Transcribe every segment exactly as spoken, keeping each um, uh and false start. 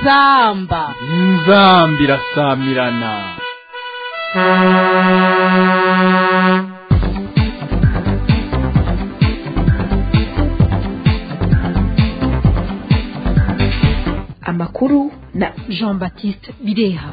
inzamba inzamba irasamirana. Amakuru na Jean Baptiste Bireha.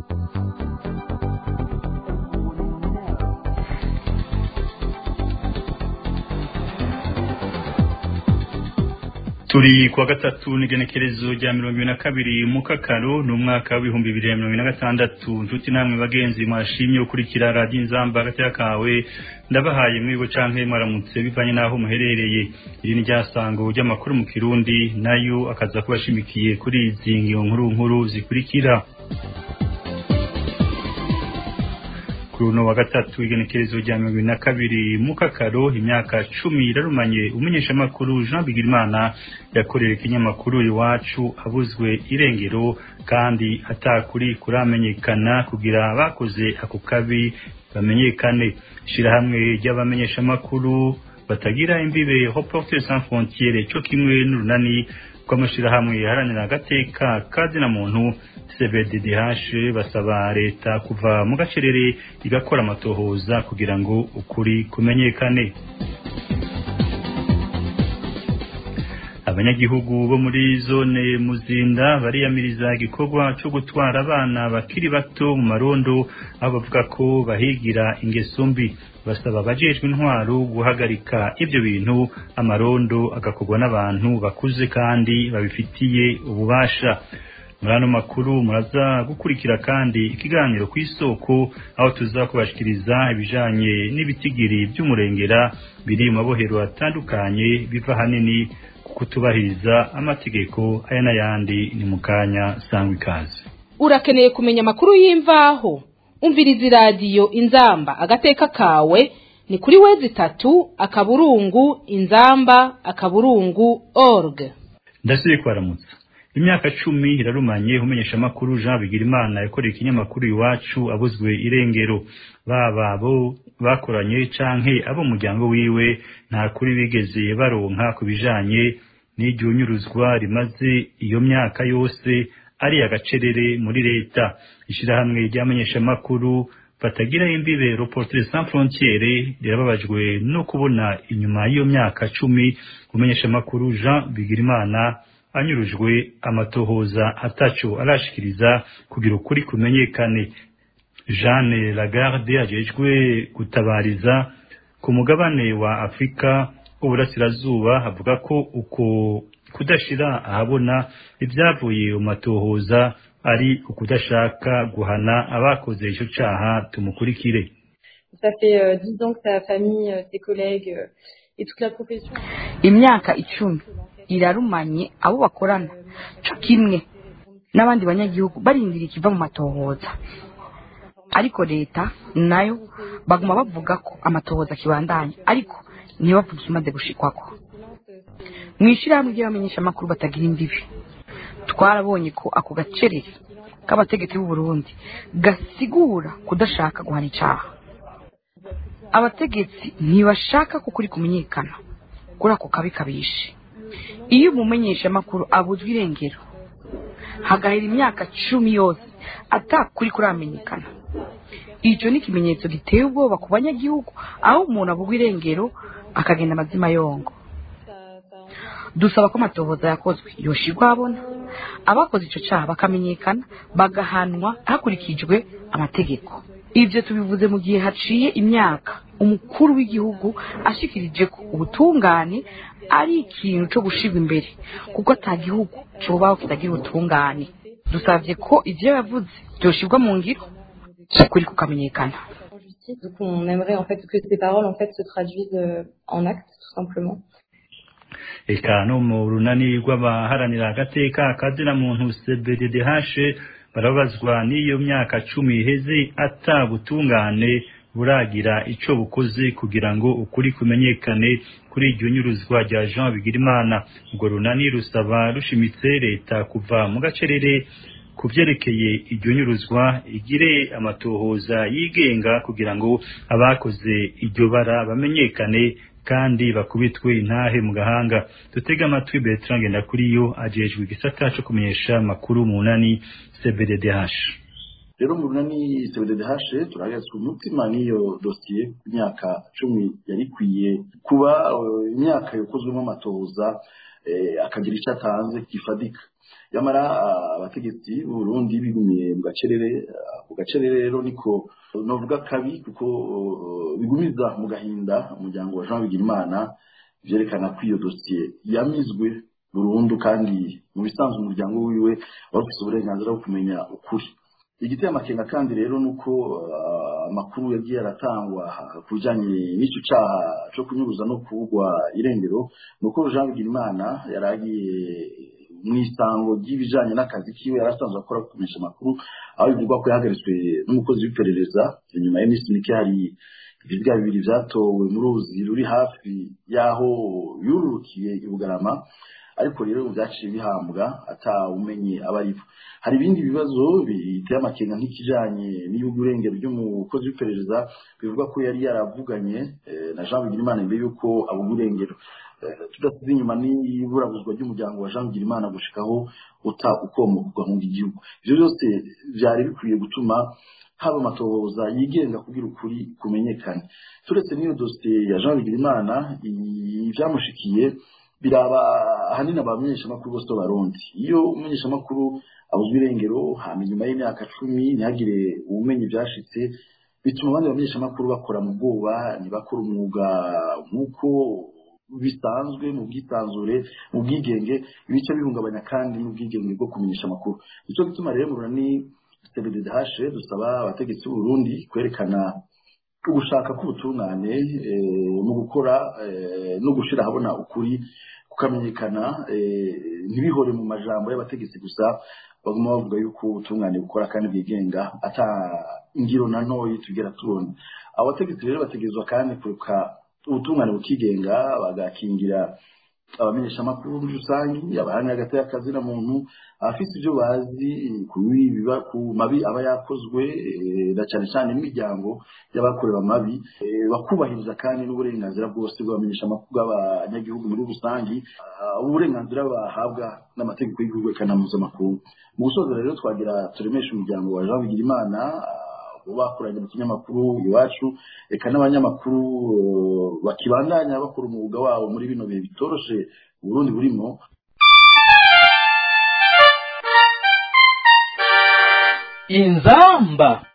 Turi kwa gatatu n'igenekerezo rya mirongo ibiri na kabiri mu kakaro n'umwaka w'ibihumbi bibiri na mirongo ine na gatandatu. Njuti namwe bagenzi mwashimye ukurikira radio Inzamba gatya kawe, ndabahaye mwibo canke mwaramutse bivanye naho muherereye. Iri ni ryasango ry'amakuru mu Kirundi, nayo akaza kubashimikiye kuri izi nkuru nkuru zikurikira. Kuruno wa gatatu igenekerezo rya mirongo ibiri na kabiri mu kakaro, imyaka cumi irarumanye umenyesha makuru Jean Bigirimana yakorera ikinyamakuru Iwacu abuzwe irengero, kandi atakuri kuramenyekana kugira abakoze ako kabi bamenyekane. Shirahamwe ry'abamenyesha makuru batagira imbibe Reporters sans frontières cyo kimwe n'urunani kw'amashirahamwe yaharanira agateka kazina muntu C B D D H basaba leta kuva mu gacerere igakora amatohoza kugira ngo ukuri kumenyekane. Abanyagihugu bo muri zone Muzinda bariyamiriza igikorwa cyo gutwara abana bakiri bato mu marondo, aho bavuga ko bahigira ingeso mbi. Basaba abajejwe intwaro guhagarika ibyo bintu, amarondo agakorwa n'abantu bakuze kandi babifitiye ububasha. Murano makuru muraza gukurikira kandi ikiganiro kw'isoko, aho tuza kubashikiriza ibijanye n'ibitigiri by'umurengera biri mu mabohero atandukanye biva hanini kutubahiriza amategeko aya n'ayandi. Ni mukanya sangwa ikaze. Urakeneye kumenya amakuru y'imvaho? Umviriza radio Inzamba agateka kawe ni kuri wezi tatu akaburungu inzamba akaburungu org. Ndasubiye kwaramutsa. Imyaka cumi irarumanye umenyesha makuru Jean Bigirimana yakoreye ikinyamakuru Iwacu abuzwe irengero. Baba bo bakoranye canke abo muryango wiwe nta kuri bigeze baronka kubijanye n'iryunyuruzwa rimaze iyo myaka yose ari agacerere muri leta. Ishirahamwe ry'amenyesha makuru batagira imbibe Reporters sans frontières rirababajwe no kubona inyuma y'iyo myaka cumi umenyesha makuru Jean Bigirimana anyurujwe amatohoza ataco arashikiriza kugira ukuri kumenyekane. Jeanne Lagarde ajejwe gutabariza ku mugabane wa Afrika uburasirazuba avuga ko uko kudashira ahabona ibyavuye mu matohoza ari ukudashaka guhana abakoze ico caha. Tumukurikire. Ça fait euh, dix ans que sa famille, euh, ses collègues euh, et toute la profession. Imyaka icumi irarumanye abo bakorana cyo kimwe n'abandi banyagihugu barindira ikiva mu matohoza, ariko leta nayo baguma bavuga ko amatohoza kibandanya, ariko ntibavuga ikimaze gushikwako. Mwishirahamwe ry'abamenyesha makuru batagira imbibi twarabonye ko ako gacerere k'abategetsi b'u Burundi gasigura kudashaka guhana icaha. Abategetsi ntibashaka ko kuri kumenyekana kuri ako kabi kabishe. Iyo umumenyesha makuru abuzwe irengero hagahera imyaka cumi yose atakuri kuramenyekana, ico ni kimenyetso giteye ubwoba ku banyagihugu, aho umuntu abugwa irengero akagenda amazima yongo. Dusaba ko amatohoza yakozwe yoshirwa abona, abakoze ico caha bakamenyekana bagahanwa hakurikijwe amategeko. Ivyo tubivuze mu gihe haciye imyaka umukuru w'igihugu ashikirije ko ubutungane ari ikintu cyo gushirwa imbere, kuko atagihugu cobaho kitagira ubutungane. Dusavye ko ivyo yavuze byoshirwa mu ngiro kuri kukamenyekana. Donc on aimerait en fait que ces paroles en fait se traduisent euh, en actes tout simplement. Eka no mu runani rw'abaharanira agateka kazina muntu C B D D H barabazwa n'iyo myaka cumi iheze atabutungane buragira ico bukoze kugira ngo ukuri kumenyekane kuri iryo nyuruzwa rya Jean Bigirimana. Ubwo runani rusaba rushimitse leta kuva mu gacerere kuvyerekeye iryo nyuruzwa, igire amatohoza yigenga kugira ngo abakoze iryo bara bamenyekane kandi bakubitwe intahe mu gahanga. Dutega amatwi Bertrand Ngendakuriyo ajejwe igisata cyo kumenyesha makuru mu nani C B D D H. Rero mu nani C B D D H turagatswe umutima n'iyo dossier ku myaka cumi yari kwiye kuba imyaka yokozwemo amatoza akagira icyo atanze kifadika. Yamara abategetsi b'u Burundi bigumiye mu gacerere ku gacerere rero niko novuga kabi kuko bigumiza mu gahinda umuryango wa Jean Bigirimana byerekana ko iyo dossier yamizwe burundu kandi mu bisanzwe umuryango wiwe wafise uburenganzira bwo kumenya ukuri. Igiteye amakenga kandi rero nuko amakuru yagiye aratangwa kujanye n'icyo caha cyo kunyuruza no kuvugwa irengero nuko Jean Bigirimana yaragiye mwisango ry'ibijanye n'akazi kiwe yarasanzwe akora kumenyesha makuru aho bivugwa ko yahagaritswe n'umukozi w'iperereza inyuma y'imisi mike hari ibirya bibiri vyatowe mu ruzi ruri hafi yaho yururukiye i Bugarama ariko rero byaciye bihambwa ata umenye abaribo. Hari ibindi bibazo biteye amakenga nk'ikijanye n'iy'uburengero ry'umukozi w'iperereza bivuga ko yari yaravuganye na Jean Bigirimana imbere yuko abo burengero tudasize inyuma n'iburabuzwa ry'umuryango wa Jean Bigirimana gushikaho uta ukomoka mu gihugu. Ivyo byose byari bikwiye gutuma haba amatohoza yigenga kugira ukuri kumenyekana. Turetse n'iyo dossier ya Jean Bigirimana ivyamushikiye biraba hanini abamenyesha makuru bose barundi. Iyo umumenyesha makuru abuzwe irengero hama nyuma y'imyaka cumi ntihagire ubumenyi byashitse bituma abandi bamenyesha makuru bakora mu bwoba ntibakora umwuga nk'uko bisanzwe mu bwisanzure mu bwigenge ibice bihungabanya kandi n'ubwigenge bwo kumenyesha makuru. Ico gituma rero mu ni C B D D H dusaba abategetsi b'u Burundi kwerekana ugushaka k'ubutungane mu gukora no gushira habona ukuri kukamenyekana ntibihore mu majambo y'abategetsi gusa baguma bavuga yuko ubutungane bukora kandi bwigenga ata ingiro na ntoyi tugera tubona. Abategetsi rero bategezwa kandi kuruka ubutungane bukigenga bagakingira abamenyesha makuru muri rusangi abahanya hagati y'akazi na muntu afite ibyo bazi kubiba ku mabi aba yakozwe na cyane cyane n'imiryango y'abakorera amabi bakubahiriza kandi n'uburenganzira bwose bw'abamenyesha makuru bw'abanyagihugu muri rusangi uburenganzira bahabwa n'amategeko y'igihugu kandi mpuzamakungu. Mu gusoza rero twagira turemesha umuryango wa Jean Bigirimana bakoranye mu kinyamakuru iwacu eka n'abanyamakuru bakibandanya bakora umwuga wabo muri bino bihe bitoroshe Burundi burimo. Inzamba.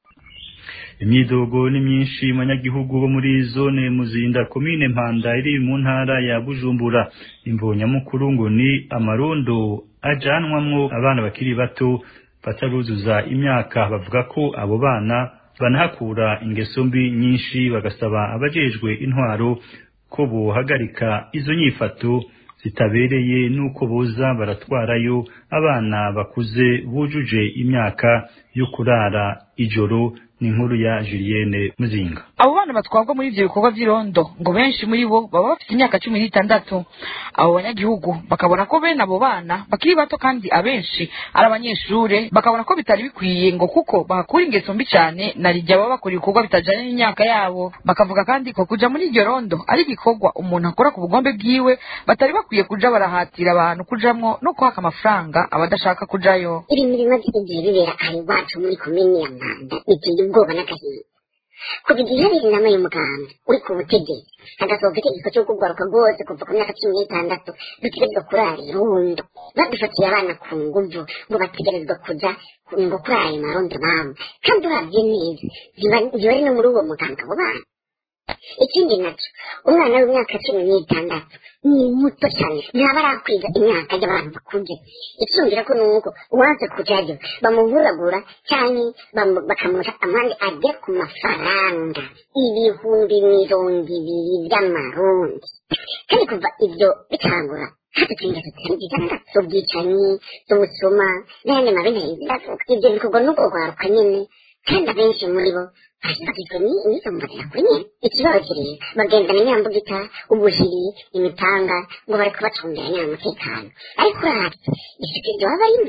Imyidogo ni myinshi mu banyagihugu bo muri zone Muzinda komine Mpanda iri mu ntara ya Bujumbura. Imbonyamukuru ngo ni amarondo ajanwamwo abana bakiri bato bataruzuza imyaka. Bavuga ko abo bana banahakura ingeso mbi nyinshi bagasaba abajejwe intwaro ko bohagarika izo nyifato zitabereye nuko boza baratwarayo abana bakuze bujuje imyaka yo kurara ijoro. Ni inkuru ya Julienne Muzinga. Abo bana batwagwa muri ivyo bikorwa vy'irondo ngo benshi muri bo baba bafite imyaka cumi n'itandatu. Abo banyagihugu bakabona ko bene abo bana bakiri bato kandi abenshi ari abanyeshure, bakabona ko bitari bikwiye ngo kuko bahakura ingeso mbi cyane na rijya baba bakora ibikorwa bitajanye n'imyaka yabo. Bakavuga kandi ko kuja muri iryo rondo ari igikorwa umuntu akora ku bugombe bwiwe, batari bakwiye kuja barahatira abantu kujamwo no kwaka amafaranga abadashaka kujayo. Iri mirimo by'igihe bibera ari wacu muri komine ya Mpanda biteye ubwoba n'agahinda. Kuva igihe hari inama y'umuganda uri ku butegetsi hagasohoka itegeko cyo kugaruka rwose kuva ku myaka cumi n'itandatu dutegerezwa kurara irondo, badufatiye abana ku nguvu ngo bategerezwa kuja ngo kuri ayo marondo nabo kandi uravye neza ziba ari no muri uwo muganga abo bana. Ikindi naco umwana w'imyaka cumi n'itandatu ni muto cyane, ntaba arakwiza imyaka y'abantu bakuze. Icyumvira ko nuko uwanze kujayo bamuburagura cyane bakamuha amande agera ku mafaranga ibihumbi mirongo ibiri by'amarundi. Kandi kuva ibyo bitangura hatutinda tutangijana z'ubwicanyi z'umusoma n'ayandi mabi ntayizavuga. Ibyo bikorwa n'ubwo rwaruka nyene kandi abenshi muri bo bagizwe n'izo mbarira kuri nyene. Ikibazo kiri bagendana inyambugita ubuhiri imipanga ngo bariko bacungira nyine umutekano, ariko uravye isuku iryo baba barimo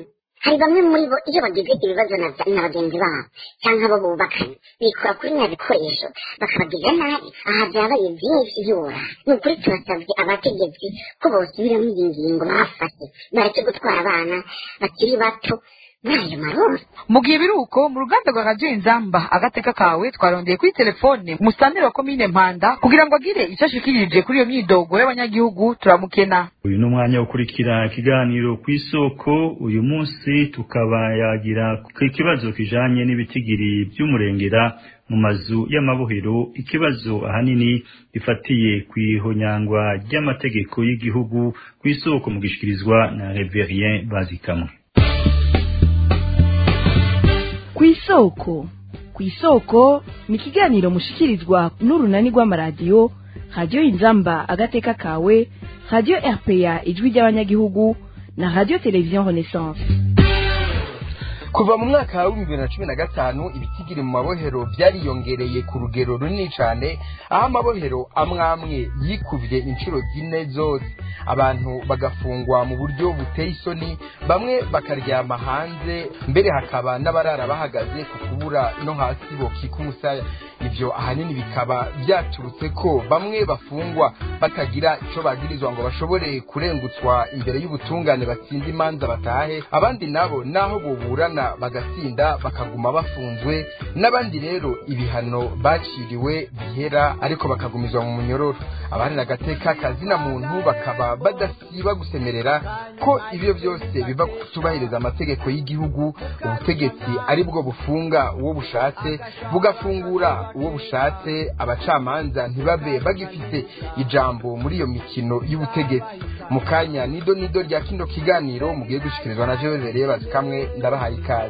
hari bamwe muri bo iyo bagize ibibazo na bagenzi babo cyangwa abo bubakanye bikora kuri nya bikoresho bakabagirira nabi aha byabaye byinshi byora ni ukuri turasabye abategetsi ko bosubiramo iyi ngingo bafashe bareke gutwara abana bakiri bato n'ayo maroro. Mu gihe biruko mu ruganda rwa Radio Inzamba agateka kawe twarondeye kuri telefone musanteri wa komine Mpanda kugira ngo agire icyo ashikirije kuri iyo myidogo y'abanyagihugu turamukena. Uyu ni umwanya wo kurikira ikiganiro ku isoko. Uyu munsi tukaba yagira ku kibazo kijanye n'ibitigiri by'umurengera mu mazu y'amabohero, ikibazo ahanini gifatiye kwihonyangwa ry'amategeko y'igihugu. Ku isoko mu gishikirizwa na Reverien Bazikamwe. Kwisoko Kwisoko ni kiganiro mushikirizwa n'urunani rw'amaradiyo Radio Inzamba agateka kawe, Radio R P A ijwi ry'abanyagihugu na Radio Television Renaissance. Kuva mu mwaka wa bibiri na cumi na gatanu ibitigiri mu mabohero byariyongereye ku rugero runini cyane, aho amabohero amwamwe yikuvye inshuro zine zose, abantu bagafungwa mu buryo buteye isoni, bamwe bakaryama hanze, mbere hakaba n'abarara bahagaze ku kubura no hasi bokika umusaya. Ivyo ahanini bikaba byaturutse ko bamwe bafungwa batagira ico bagirizwa ngo bashobore kurengutswa imbere y'ubutungane batsinda imanza batahe, abandi nabo naho boburana bagatsinda bakaguma bafunzwe, n'abandi rero ibihano baciriwe bihera ariko bakagumizwa mu munyororo. Abandi nagateka kazina muntu bakaba badasiba gusemerera ko ibyo byose biva kutubahiriza amategeko y'igihugu, ubutegetsi ari bwo bufunga uwo bushatse bugafungura uwo bushatse, abacamanza ntibabe bagifite ijambo muri iyo mikino y'ubutegetsi. Mukanya nido nido rya kino kiganiro mugiye gushikirizwa na Jewe Vereye Bazikamwe, ndabahaye ikaze.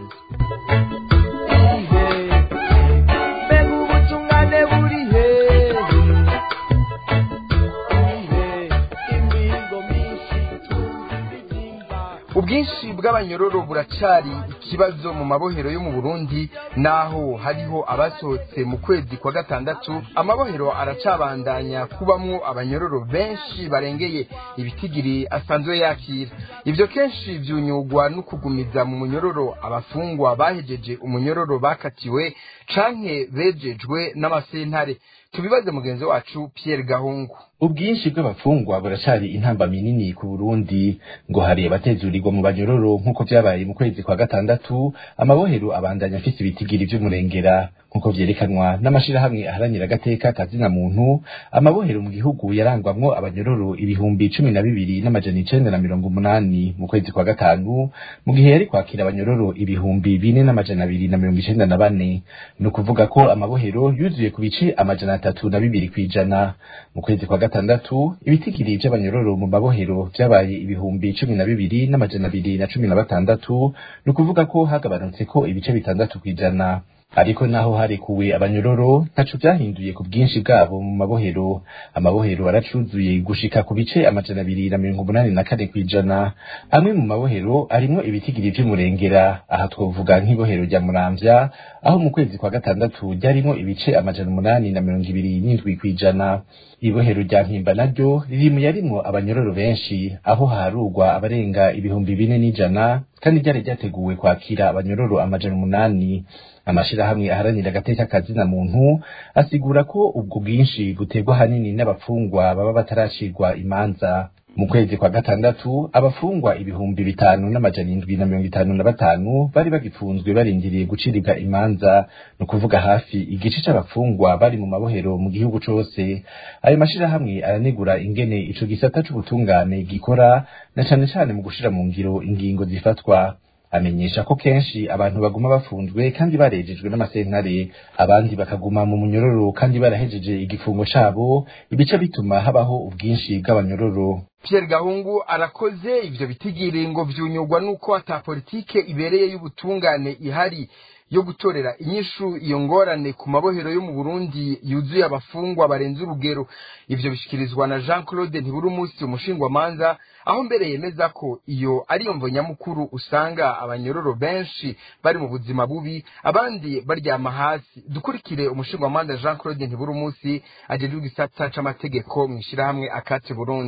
Ubwinshi bw'abanyororo buracari ikibazo mu mabohero yo mu Burundi, naho hariho abasohotse mu kwezi kwa gatandatu amabohero aracabandanya kubamwo abanyororo benshi barengeye ibitigiri asanzwe yakira. Ivyo kenshi vyunyugwa no kugumiza mu munyororo abafungwa bahejeje umunyororo bakatiwe canke bejejwe n'amasentare. Tubibaze mugenzi wacu Pierre Gahungu. Ubwinshi bw'abafungwa buracari intamba minini ku Burundi, ngo hari abatezurirwa mu banyororo nkuko vyabaye mu kwezi kwa gatandatu, amabohero abandanya afise ibitigiri vy'umurengera nkuko vyerekanwa n'amashirahamwe aharanira agateka kazina muntu. Amabohero mu gihugu yarangwamwo abanyororo ibihumbi cumi na bibiri n'amajana icenda na mirongo umunani mu kwezi kwa gatanu, mu gihe yari kwakira abanyororo ibihumbi bine n'amajana abiri na mirongo icenda na bane. No kuvuga ko amabohero yuzuye ku bice amajana atatu na bibiri kwijana. Mu kwezi kwa gatandatu ibitigiri by'abanyororo mu mabohero vyabaye ibihumbi cumi na bibiri n'amajana abiri na cumi na batandatu, no kuvuga ko hagabanutse ko ibice bitandatu kwijana. Ariko naho harekuwe abanyororo ntaco vyahinduye ku bwinshi bwabo mu mabohero. Amabohero aracuzuye gushika ku bice amajana abiri na mirongo umunani na kane kwijana. Amwe mu mabohero arimwo ibitigiri vy'umurengera, aha twovuga nk'ibohero rya Muramvya aho mu kwezi kwa gatandatu ryarimo ibice amajana umunani na mirongo ibiri n'indwi kwijana. Ibohero rya Mpimba naryo riri mu yarimwo abanyororo benshi, aho harugwa abarenga ibihumbi bine n'ijana, kandi ryari ryateguwe kwakira abanyororo amajana umunani. Amashirahamwe aharanira agateka kazina muntu asigura ko ubwo bwinshi butegwa hanini n'abafungwa baba bataracirwa imanza. Mu kwezi kwa gatandatu abafungwa ibihumbi bitanu n'amajana indwi na mirongo itanu na batanu bari bagifunzwe barindiriye guciribwa imanza, no kuvuga hafi igice c'abafungwa bari mu mabohero mu gihugu cose. Ayo mashirahamwe aranegura ingene ico gisata c'ubutungane gikora, na cane cane mu gushira mu ngiro ingingo zifatwa. Amenyesha ko kenshi abantu baguma bafunzwe kandi barejejwe n'amasentare, abandi bakaguma mu munyororo kandi barahejeje igifungo cabo, ibice bituma habaho ubwinshi bw'abanyororo. Pierre Gahungu arakoze. Ivyo bitigiri ngo vyunyugwa nuko ata politike ibereye y'ubutungane ihari yo gutorera inyishu iyo ngorane ku mabohero yo mu Burundi yuzuye abafungwa barenze urugero. Ivyo bishikirizwa na Jean Claude Ntiburumusi, umushingwa manza, aho mbere yemeza ko iyo ari yo mvo nyamukuru usanga abanyororo benshi bari mu buzima bubi, abandi baryama hasi. Dukurikire umushingwa manza Jean Claude Ntiburumusi ajejwe igisata c'amategeko mw'ishirahamwe Akate Burundi.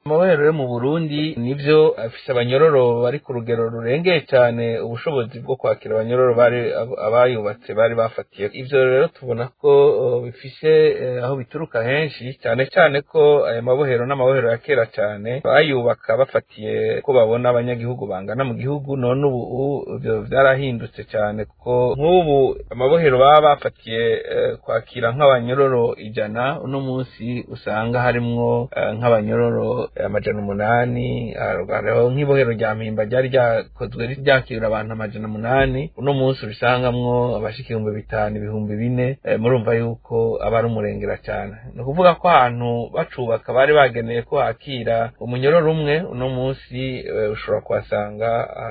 amabohero yo mu Burundi nivyo afise abanyororo bari ku rugero rurengeye cyane ubushobozi bwo kwakira abanyororo bari abayubatse bari bafatiye. Ivyo rero tubona ko uh, bifise uh, aho bituruka henshi cyane cyane ko aya mabohero n'amabohero ya kera cyane bayubaka bafatiye ko babona abanyagihugu bangana mu gihugu, none ubu ivyo vyarahindutse cyane kuko nk'ubu amabohero baba bafatiye uh, kwakira nk'abanyororo ijana, uno munsi usanga harimwo uh, nk'abanyororo amajana umunani. Hariho nk'ibohero rya Mpimba ryari ryakozwe ryakira abantu amajana umunani, uno munsi ubisangamwo abashika ibihumbi bitanu ibihumbi bine. E, murumva yuko aba ari umurengera cyane. Ni ukuvuga ko ahantu bacubaka bari bageneye ko hakira umunyororo umwe, uno munsi e, ushobora kuhasanga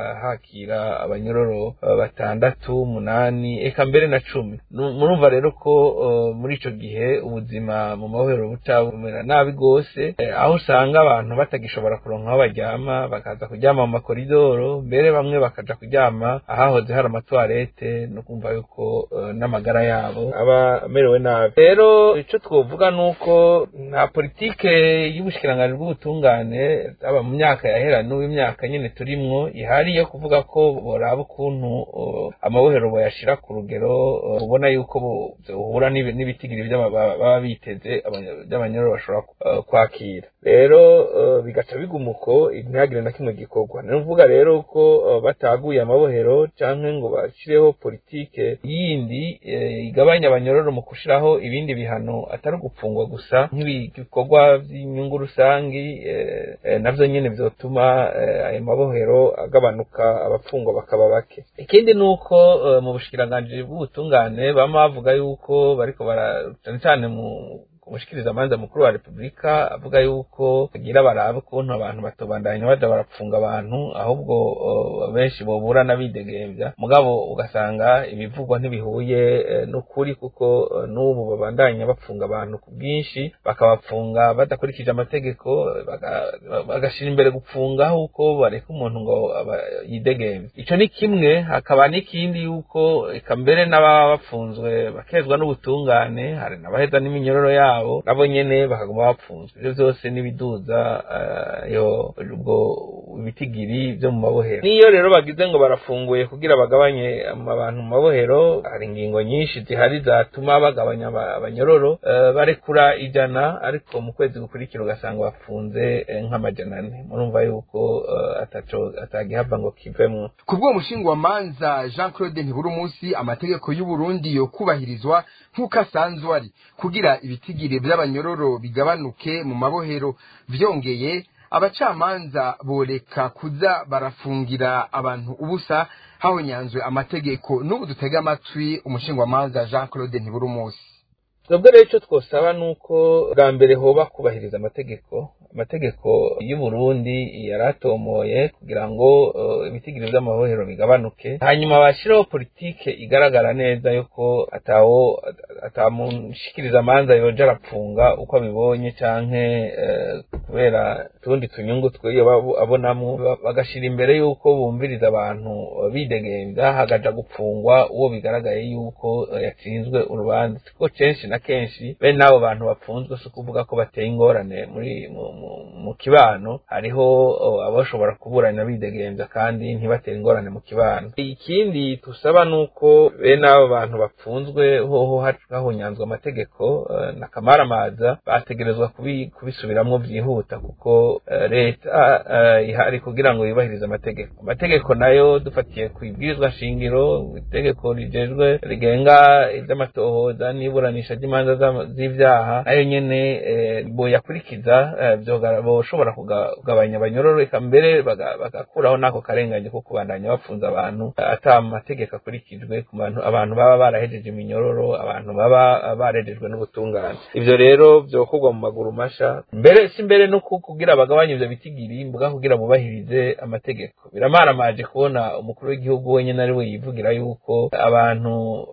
hakira abanyororo uh, batandatu umunani eka mbere na cumi. Murumva rero ko uh, muri ico gihe ubuzima mu mabohero butabumera nabi gose, e, aho usanga abantu batagishobora kuronka aho baryama, bakaza kuryama mu makoridoro, mbere bamwe bakaja kuryama ahahoze hari amatwarete, no kumva yuko uh, n'amagara yabo aba amerewe nabi. Rero ico twovuga nuko nta politike y'ubushikiranganji bw'ubutungane aba mu myaka yahera n'ubu imyaka nyene turimwo ihari yo kuvuga ko boraba ukuntu uh, amabohero boyashira ku rugero uh, ubona yuko buhura n'ibitigiri baba biteze by'abanyororo bashobora uh, kwakira. Rero uh, bigaca bigumuko ntihagire na kimwe gikorwa. Ni ukuvuga rero ko uh, bataguye amabohero canke ngo bashireho politike yindi e, igabanya abanyororo mu kushiraho ibindi bihano atari gupfungwa gusa nk'ibikorwa by'inyungu rusangi, e, e, navyo nyene vyotuma ayo e, mabohero agabanuka, abapfungwa bakaba bake. Ikindi nuko uh, mu bushikiranganji bw'ubutungane bama bavuga yuko bariko bara cyane cyane mu umushikiriza amanza mukuru wa Republika avuga yuko agira barabe ukuntu abantu batobandanya baja barapfunga abantu, ahubwo uh, benshi bobura n'abidegembya, mugabo ugasanga ibivugwa ntibihuye uh, n'ukuri kuko uh, n'ubu babandanya bapfunga abantu ku bwinshi, bakabapfunga badakurikije amategeko, bagashira imbere gupfunga uko bareka umuntu ngo yidegembye. Ico ni kimwe. Hakaba n'ikindi yuko eka mbere n'ababa bapfunzwe bakezwa n'ubutungane, hari n'abaheza n'iminyororo ya nabo nyene bakaguma bapfunzwe. Ivyo vyose nibiduza uh, yo ubwo ibitigiri byo mu mabohero. Niyo rero bagize ngo barafunguye kugira bagabanye abantu mu mabohero, hari ingingo nyinshi zihari zatuma bagabanya abanyororo, uh, barekura ijana ariko mu kwezi gukurikira ugasanga bafunze eh, nk'amajana ane. Murumva yuko uh, ataco atagihava ngo kivemwo. Kubwo mushingwa manza Jean Claude Ntiburumusi, amategeko y'u Burundi yo kubahirizwa nk'uko asanzwe ari kugira ibitigiri by'abanyororo bigabanuke mu mabohero. Vyongeye abacamanza boreka kuza barafungira abantu ubusa hahonyanzwe amategeko. N'ubu dutega amatwi umushingwa manza Jean Claude Ntiburumusi. Twebwe rero icyo twosaba nuko bwa mbere hoba kubahiriza amategeko. Amategeko y'u Burundi yaratomoye kugira ngo uh, ibitigiri by'amabohero bigabanuke, hanyuma bashiraho politike igaragara neza yuko atawo atamunshikiriza amanza yoja arapfunga uko abibonye canke uh, kubera tundi tunyungu twiyo abonamo, bagashira imbere yuko bumviriza abantu bidegembya, hagaja gupfungwa uwo bigaragaye yuko uh, yatsinzwe urubanza. Kuko kenshi na kenshi bene nabo bantu bapfunzwe si kuvuga ko bateye ingorane muri mu, mu, mu kibano, hariho uh, abashobora kuburana bidegembya kandi ntibateye ingorane mu kibano. Ikindi tusaba nuko bene abo bantu bapfunzwe hoho hahonyanzwe amategeko uh, na kamaramaza bategerezwa kubi, kubisubiramwo vyihuta kuko uh, leta uh, ihari kugira ngo yubahirize amategeko. Amategeko nayo dufatiye kwibwirizwa shingiro, itegeko rijejwe rigenga ivy'amatohoza n'iburanisha ry'imanza z'ivyaha, nayo nyene eh, boyakurikiza eh, boshobora kugabanya abanyororo, eka mbere bagakuraho nako karenganye ko kubandanya bapfunza abantu ata amategeko akurikijwe ku bantu abantu baba barahejeje iminyororo, abantu baba barejejwe n'ubutungane. Ivyo rero vyokorwa mu maguru masha, mbere si mbere no kugira bagabanye ivyo bitigiri mbuga kugira bubahirize amategeko. Biramaramaje kubona umukuru w'igihugu wenyene ari we yivugira yuko abantu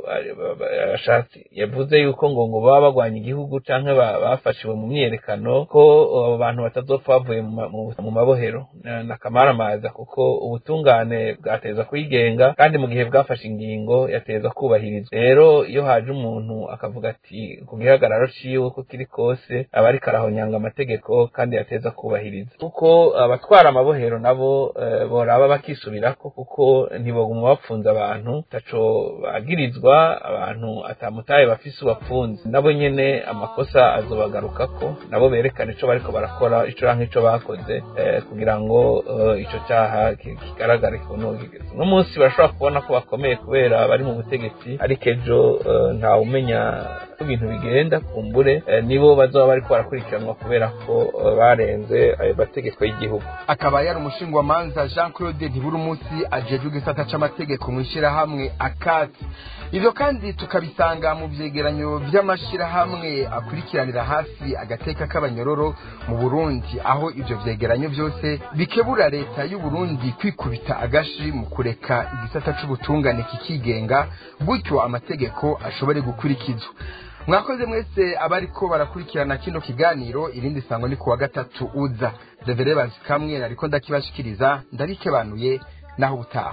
ashatse yavuze yuko ngo ngo baba bagwanya igihugu canke bafashiwe mu myerekano ko abo bantu batazopfa bavuye mu mabohero. Na kamaramaza kuko ubutungane bwateza kwigenga kandi mu gihe bwafashe ingingo yateza kubahirizwa. Rero iyo haje umuntu akavuga ati ku gihagararo ciwe ko kiri kose aba ariko arahonyanga amategeko kandi kandi yateza kubahiriza kuko abatwara amabohero nabo uh, boraba bakisubirako kuko ntiboguma bapfunza abantu taco bagirizwa abantu atamutaye bafise ubapfunze nabo nyene amakosa azobagarukako nabo berekana ico bariko barakora ico ranke ico bakoze eh, kugira ngo uh, ico cyaha kigaragare kunogigeza no munsi barashobora kubona ko bakomeye kubera bari mu butegetsi ariko ejo uh, nta umenya ibintu bigenda kumbure uh, nibo bazoba bariko barakurikiranwa kubera ko uh, barenze ayo bategeko y'igihugu akaba yari umushingwa manza Jean Claude Ntiburumusi ajejwe gisata c'amategeko mwishira hamwe akati ivyo kandi tukabisanga mu vyegeranyo vy'amashira hamwe akurikiranira hafi agateka k'abanyororo mu Burundi aho ivyo vyegeranyo byose bikebura leta y'u Burundi kwikubita agashi mu kureka igisata c'ubutungane kikigenga gutyo amategeko ashobore gukurikizwa mwakoze mwese abariko barakurikirana kino kiganiro irindi sango ni kuwa gatatu uza devere bazikamwe nariko ndakibashikiriza ndabikebanuye naho butaha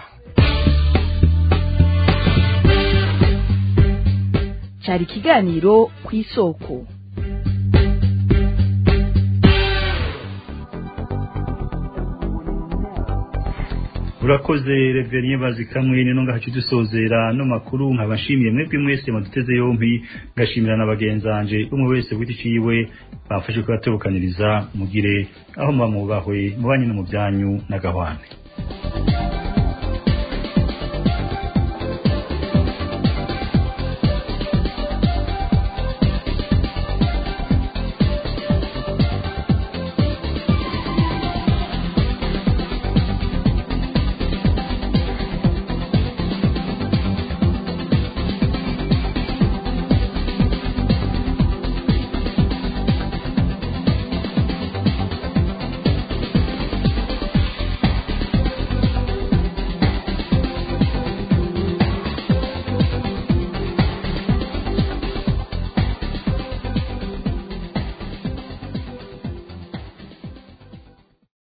cyari ikiganiro ku isoko urakoze Reverien bazikamwe nino ngahacu dusozera no makuru nkabashimiye mwebwe mwese muduteze yompi ngashimira nabagenzanje umwe wese gwiti ciwe bafashe kubatebukaniriza mugire aho mubahwe mubanye no mu byanyu na gahwane